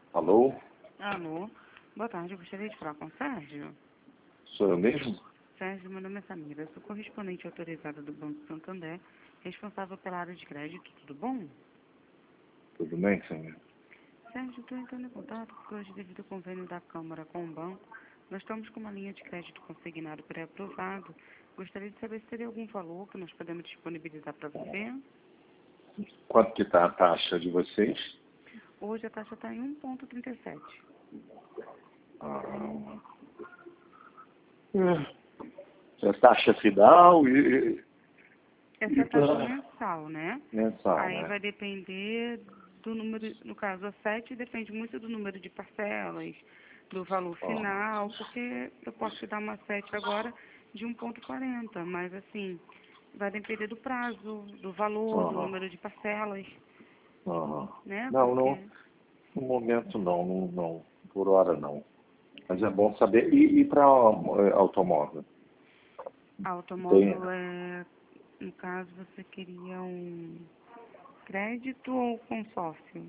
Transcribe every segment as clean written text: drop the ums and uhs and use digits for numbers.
Alô? Alô, boa tarde, eu gostaria de falar com o Sérgio. Sou eu mesmo? Sérgio, meu nome é Samira, sou correspondente autorizada do Banco Santander, responsável pela área de crédito, tudo bom? Tudo bem, senhor? Sérgio, estou entrando em contato porque hoje, devido ao convênio da Câmara com o banco, nós estamos com uma linha de crédito consignado pré-aprovado. Gostaria de saber se teria algum valor que nós podemos disponibilizar para você. Quanto que está a taxa de vocês? Hoje a taxa está em 1,37. É taxa final e Essa é a taxa mensal, né? mensal, Aí né? vai depender do número, no caso a 7 depende muito do número de parcelas, do valor final, porque eu posso te dar uma 7 agora de 1,40, mas assim, vai depender do prazo, do valor, do número de parcelas, né? Não, Porque no momento não, por hora não. Mas é bom saber. E para automóvel? automóvel é, no caso, você queria um crédito ou consórcio?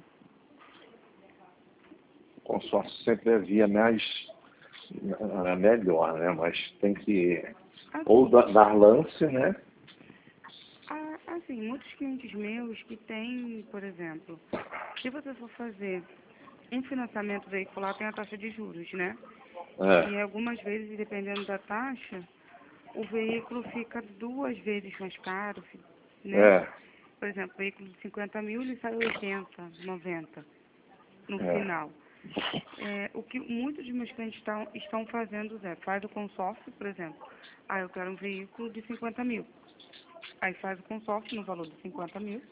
O consórcio sempre é via mais melhor, né? Mas tem que ou dar lance, né? Assim, muitos clientes meus que têm, por exemplo, se você for fazer um financiamento veicular, tem a taxa de juros, né? E algumas vezes, dependendo da taxa, o veículo fica 2 vezes mais caro, né? Por exemplo, veículo de 50 mil, ele sai 80, 90 no final. O que muitos dos meus clientes estão fazendo faz o consórcio, por exemplo. Eu quero um veículo de 50 mil. Aí faz o consórcio no valor de 50 mil.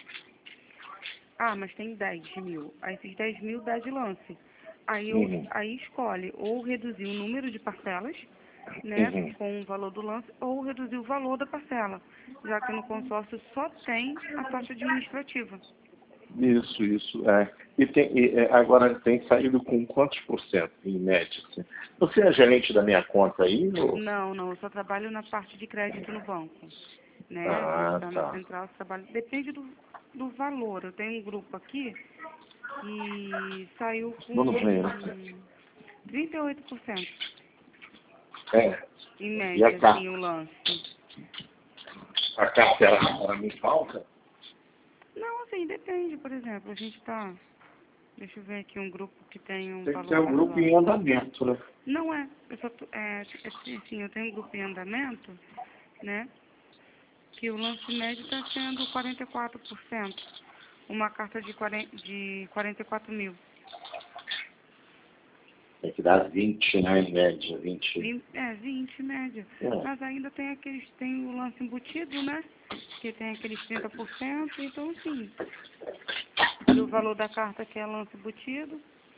Mas tem 10 mil. Aí esses 10 mil dá de lance. Aí escolhe ou reduzir o número de parcelas, né, com o valor do lance, ou reduzir o valor da parcela, já que no consórcio só tem a taxa administrativa. Isso, é. Agora tem saído com quantos por cento, em média? Assim? Você é gerente da minha conta aí? Ou... Não, eu só trabalho na parte de crédito no banco. Né? A gente está na central, trabalha. Depende do valor. Eu tenho um grupo aqui que saiu com 38%. Em média, assim, o lance. A carta era muito alta? Não, assim, depende. Por exemplo, a gente está... Deixa eu ver aqui um grupo que tem um Tem valor que ter um grupo em andamento, né? Não é. Eu tenho um grupo em andamento, né? Que o lance médio está sendo 44%. Uma carta de 44 mil. Tem que dar 20, né, em média, 20. 20 média. Mas ainda tem o lance embutido, né? Que tem aqueles 30%, então assim, do valor da carta que é lance embutido.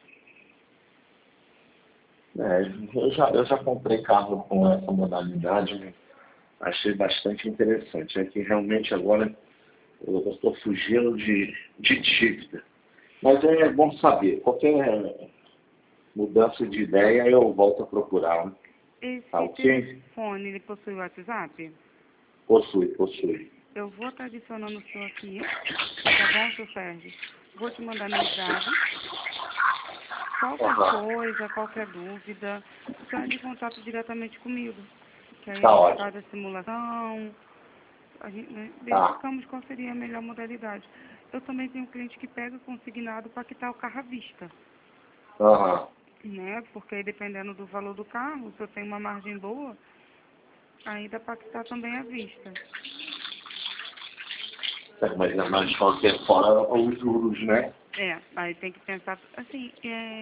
Eu já comprei carro com essa modalidade, né? Achei bastante interessante. É que realmente agora eu estou fugindo de dívida. Mas é bom saber. Qualquer mudança de ideia eu volto a procurar. Né? Esse Ok? telefone, ele possui WhatsApp? Possui. Eu vou estar adicionando o seu aqui, tá bom, seu Sérgio? Vou te mandar mensagem. Qualquer coisa, qualquer dúvida, você entra em contato diretamente comigo. Que aí a gente faz a simulação, verificamos qual seria a melhor modalidade. Eu também tenho um cliente que pega consignado para quitar o carro à vista. Né? Porque aí, dependendo do valor do carro, se eu tenho uma margem boa, aí dá para quitar também à vista. Mas de qualquer forma, os juros, né? Aí tem que pensar, assim,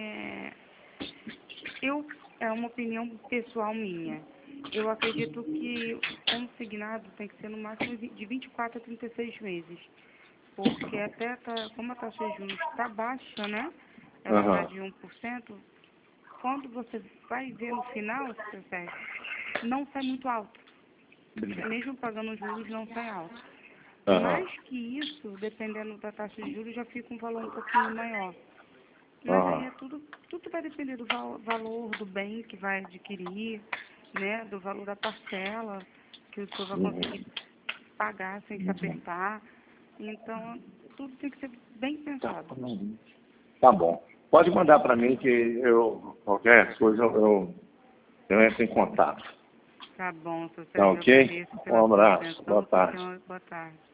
é uma opinião pessoal minha. Eu acredito que consignado tem que ser no máximo de 24 a 36 meses. Porque como a taxa de juros está baixa, né? Ela está de 1%, quando você vai ver no final, não sai muito alto. Mesmo pagando os juros, não sai alto. Mais que isso, dependendo da taxa de juros, já fica um valor um pouquinho maior. Mas aí tudo vai depender do valor do bem que vai adquirir, né? Do valor da parcela que o senhor vai conseguir pagar sem se apertar. Então, tudo tem que ser bem pensado. Tá bom. Pode mandar para mim que eu, qualquer coisa, eu entro em contato. Tá bom, seu Sérgio. Tá ok? Um abraço. Boa tarde. Boa tarde.